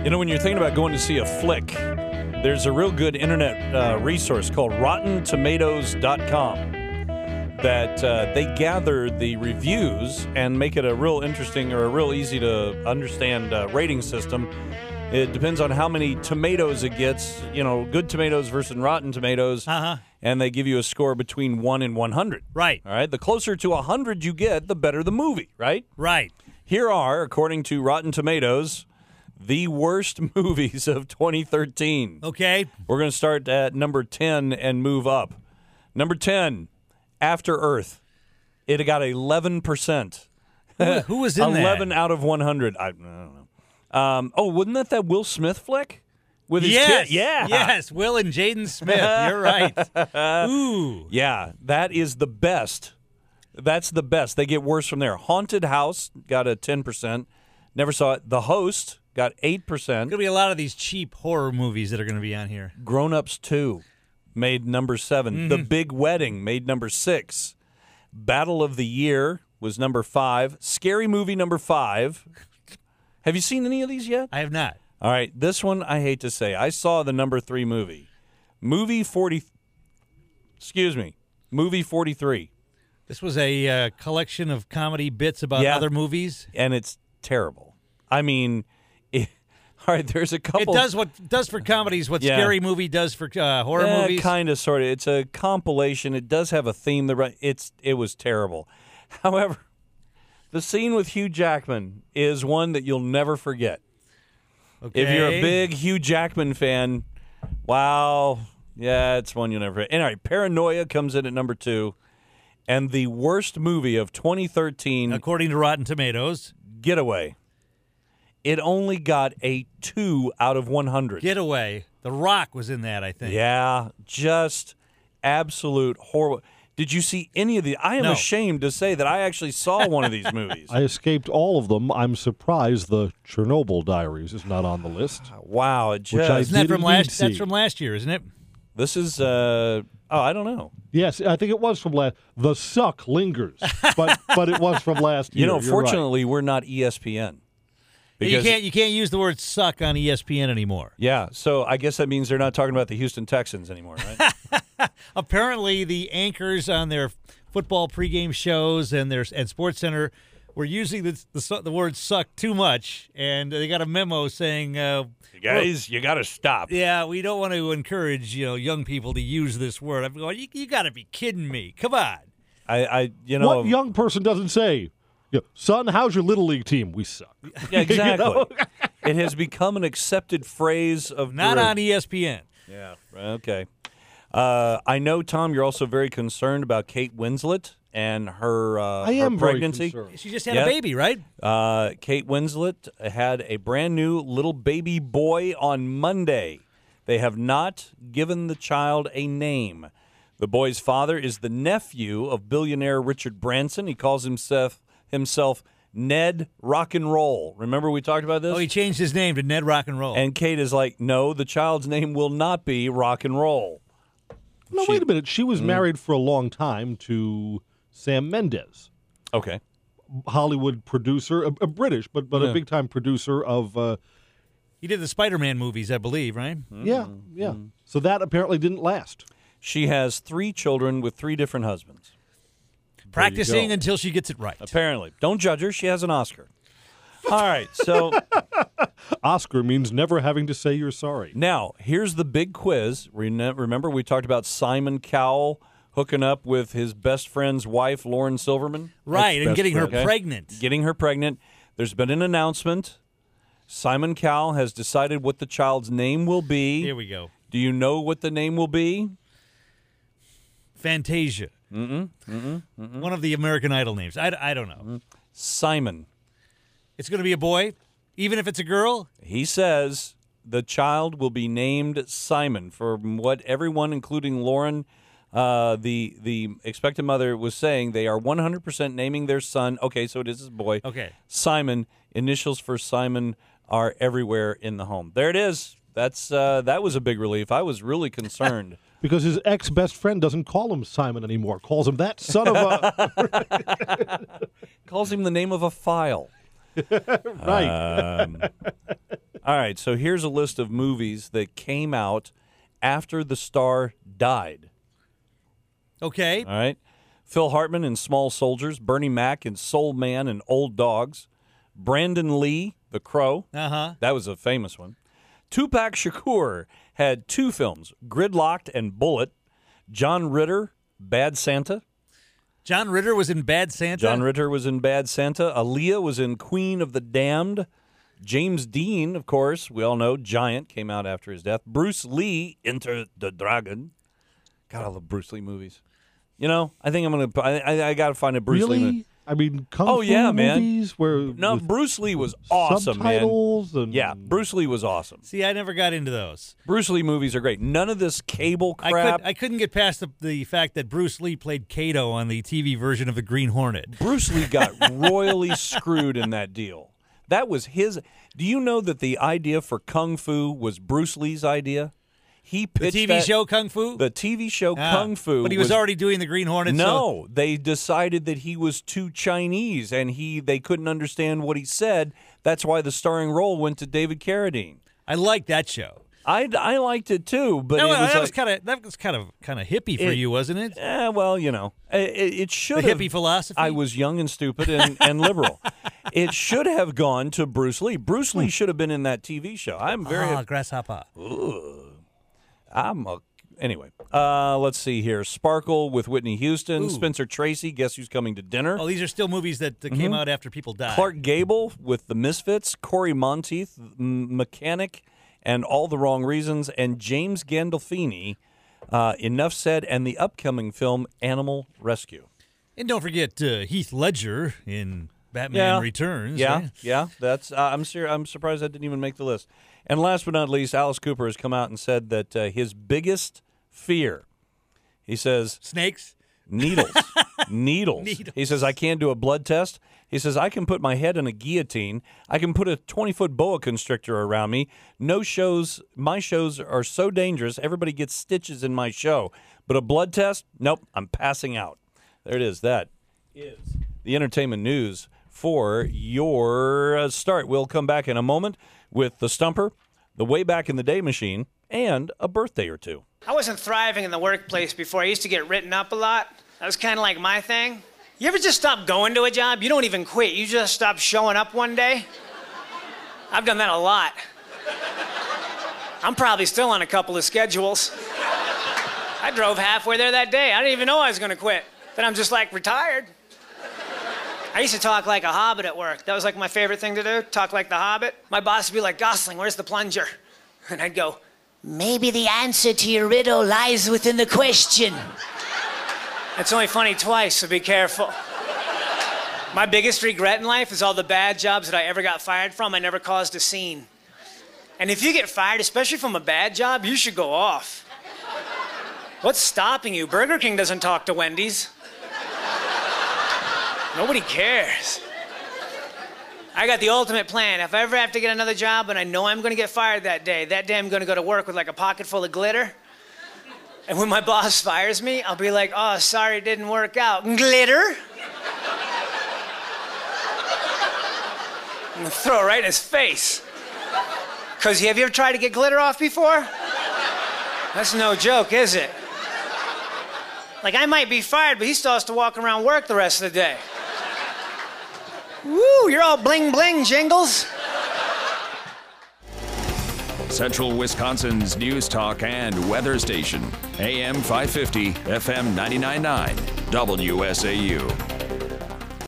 You know, when you're thinking about going to see a flick, there's a real good internet resource called RottenTomatoes.com that they gather the reviews and make it a real interesting or a real easy to understand rating system. It depends on how many tomatoes it gets, you know, good tomatoes versus rotten tomatoes. And they give you a score between 1 and 100. Right. All right. The closer to 100 you get, the better the movie, right? Right. Here are, according to Rotten Tomatoes, the worst movies of 2013. Okay. We're going to start at number 10 and move up. Number 10, After Earth. It got 11%. Who was in 11 that? out of 100. I don't know. Wasn't that Will Smith flick? With his Yes. kid? Yeah. Yes, Will and Jaden Smith. You're right. Ooh. Yeah, that is the best. That's the best. They get worse from there. Haunted House got a 10%. Never saw it. The Host got 8%. Going to be a lot of these cheap horror movies that are going to be on here. Grown Ups 2 made number 7. The Big Wedding made number 6. Battle of the Year was number 5. Scary Movie number 5. Have you seen any of these yet? I have not. All right, this one I hate to say. I saw the number 3 movie. Movie 43. This was a collection of comedy bits about other movies. And it's terrible. I mean, all right, there's a couple. It does what does for comedies what Scary Movie does for horror movies. Kind of, sort of. It's a compilation. It does have a theme. It was terrible. However, the scene with Hugh Jackman is one that you'll never forget. Okay. If you're a big Hugh Jackman fan, wow, yeah, it's one you'll never forget. And all right, Paranoia comes in at number 2. And the worst movie of 2013, according to Rotten Tomatoes, Getaway. It only got a 2 out of 100. Getaway. The Rock was in that, I think. Yeah, just absolute horrible. Did you see any of the? I am ashamed to say that I actually saw one of these movies. I escaped all of them. I'm surprised the Chernobyl Diaries is not on the list. Wow, it just isn't that from last? That's from last year, isn't it? This is. I don't know. Yes, I think it was from last. The suck lingers, but it was from last year. You know, You're fortunately, we're not ESPN. You can't use the word suck on ESPN anymore. Yeah, so I guess that means they're not talking about the Houston Texans anymore, right? Apparently, the anchors on their football pregame shows and Sports Center were using the word "suck" too much, and they got a memo saying, "Guys, you got to stop." Yeah, we don't want to encourage young people to use this word. I'm going, you got to be kidding me! Come on. What young person doesn't say, "Son, how's your little league team? We suck." Yeah, exactly. It has become an accepted phrase of not on ESPN. Yeah. Okay. I know, Tom, you're also very concerned about Kate Winslet and her pregnancy. Very concerned. She just had a baby, right? Kate Winslet had a brand new little baby boy on Monday. They have not given the child a name. The boy's father is the nephew of billionaire Richard Branson. He calls himself Ned Rock and Roll. Remember we talked about this? Oh, he changed his name to Ned Rock and Roll. And Kate is like, no, the child's name will not be Rock and Roll. No, wait a minute. She was married for a long time to Sam Mendes. Okay. Hollywood producer, a British, but a big-time producer of... he did the Spider-Man movies, I believe, right? Yeah. So that apparently didn't last. She has 3 children with 3 different husbands. Practicing until she gets it right. Apparently. Don't judge her. She has an Oscar. All right, so... Oscar means never having to say you're sorry. Now, here's the big quiz. Remember we talked about Simon Cowell hooking up with his best friend's wife, Lauren Silverman? Right, and getting her pregnant. Getting her pregnant. There's been an announcement. Simon Cowell has decided what the child's name will be. Here we go. Do you know what the name will be? Fantasia. One of the American Idol names. I don't know. Simon. It's going to be a boy, even if it's a girl? He says the child will be named Simon. From what everyone, including Lauren, the expectant mother, was saying, they are 100% naming their son. Okay, so it is a boy. Okay. Simon. Initials for Simon are everywhere in the home. There it is. That was a big relief. I was really concerned. Because his ex-best friend doesn't call him Simon anymore. Calls him that son of a... Calls him the name of a file. Right. All right, so here's a list of movies that came out after the star died. Okay. All right. Phil Hartman in Small Soldiers, Bernie Mac in Soul Man and Old Dogs, Brandon Lee, The Crow. Uh-huh. That was a famous one. Tupac Shakur had 2 films, Gridlocked and Bullet. John Ritter, Bad Santa. John Ritter was in Bad Santa? John Ritter was in Bad Santa. Aaliyah was in Queen of the Damned. James Dean, of course, we all know, Giant, came out after his death. Bruce Lee, Enter the Dragon. God, I love Bruce Lee movies. You know, I think I'm going to, I got to find a Bruce Lee movie. I mean, Kung Fu movies where no, Bruce Lee was awesome, subtitles man. And... Yeah, Bruce Lee was awesome. See, I never got into those. Bruce Lee movies are great. None of this cable crap. I couldn't get past the fact that Bruce Lee played Kato on the TV version of the Green Hornet. Bruce Lee got royally screwed in that deal. That was his. Do you know that the idea for Kung Fu was Bruce Lee's idea? He pitched the TV show Kung Fu? The TV show Kung Fu. But he was already doing the Green Hornet. No, they decided that he was too Chinese and they couldn't understand what he said. That's why the starring role went to David Carradine. I liked that show. I liked it too, but that was kind of hippie for you, wasn't it? Well, you know, it should have hippie philosophy. I was young and stupid and liberal. It should have gone to Bruce Lee. Bruce Lee should have been in that TV show. I'm very grasshopper. Anyway, let's see here. Sparkle with Whitney Houston. Spencer Tracy, Guess Who's Coming to Dinner? Oh, these are still movies that came out after people died. Clark Gable with The Misfits. Corey Monteith, Mechanic, and All the Wrong Reasons. And James Gandolfini, Enough Said, and the upcoming film Animal Rescue. And don't forget Heath Ledger in Batman Returns. Yeah, right? yeah. That's I'm surprised that didn't even make the list. And last but not least, Alice Cooper has come out and said that his biggest fear, he says, snakes, needles. Needles. He says, I can't do a blood test. He says, I can put my head in a guillotine. I can put a 20-foot boa constrictor around me. My shows are so dangerous, everybody gets stitches in my show. But a blood test? Nope, I'm passing out. There it is. That is the entertainment news for your start. We'll come back in a moment with the Stumper, the Way Back in the Day machine, and a birthday or two. I wasn't thriving in the workplace before. I used to get written up a lot. That was kind of like my thing. You ever just stop going to a job? You don't even quit. You just stop showing up one day. I've done that a lot. I'm probably still on a couple of schedules. I drove halfway there that day. I didn't even know I was going to quit. Then I'm just like retired. I used to talk like a hobbit at work. That was like my favorite thing to do, talk like the Hobbit. My boss would be like, Gosling, where's the plunger? And I'd go, maybe the answer to your riddle lies within the question. It's only funny twice, so be careful. My biggest regret in life is all the bad jobs that I ever got fired from. I never caused a scene. And if you get fired, especially from a bad job, you should go off. What's stopping you? Burger King doesn't talk to Wendy's. Nobody cares. I got the ultimate plan. If I ever have to get another job and I know I'm going to get fired that day I'm going to go to work with like a pocket full of glitter. And when my boss fires me, I'll be like, oh, sorry, it didn't work out. Glitter? I'm going to throw it right in his face. Because have you ever tried to get glitter off before? That's no joke, is it? Like, I might be fired, but he still has to walk around work the rest of the day. Woo, you're all bling bling, Jingles. Central Wisconsin's news talk and weather station. AM 550, FM 99.9, WSAU.